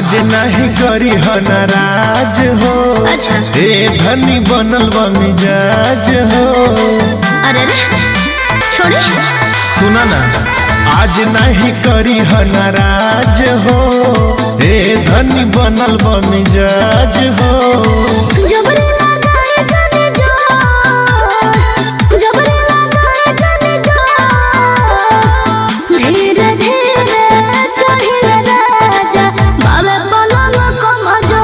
आज नहीं करी हो नाराज हो। अच्छा। ए धनी बनल बा मिजाज हो। अरे रे छोड़ी सुना ना, आज नहीं करी हो नाराज हो। ए धनी बनल बा मिजाज हो। जबरी लगाए जाने जो, जबरी लगाए जाने जो, धीरे धीरे चढ़ी राजा बाबे पलंग को मजो।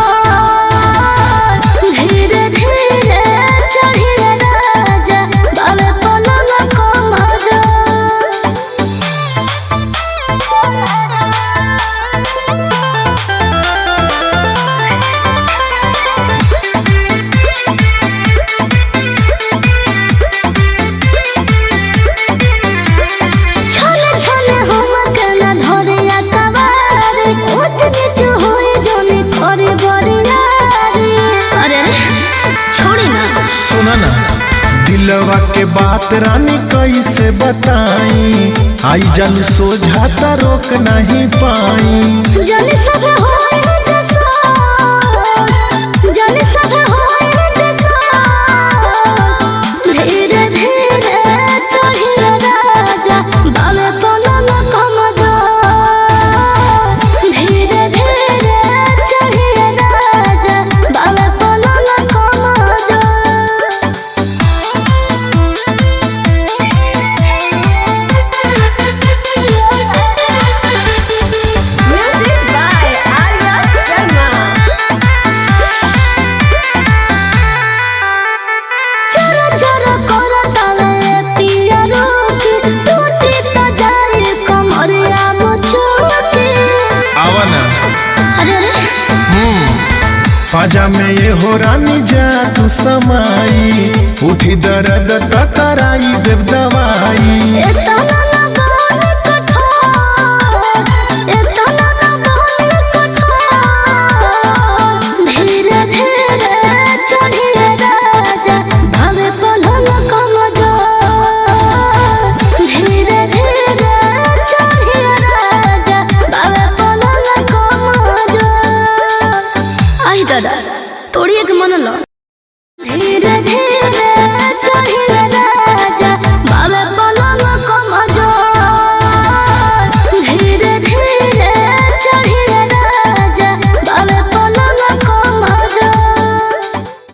धीरे धीरे चढ़ी राजा बाबे पलंग को मजो। दिलवा के बात रानी कैसे बताई, आई जल सोझाता रोक नहीं पाई। जल सब होए जसो, जल सब होए जसो, धीरे धीरे चढ़ी राजा बाबे पलंग को मजो। धीरे धीरे चढ़ी राजा बाबे पलंग को मजो। पाजा में ये हो रानी जा तू समाई, उठी दर्द तकराई देव दवाई। धीरे धीरे चढ़ी राजा बाबे पलंग को मजो। धीरे धीरे चढ़ी राजा बाबे पलंग को मजो। आई दादा तोड़िए के मन लो।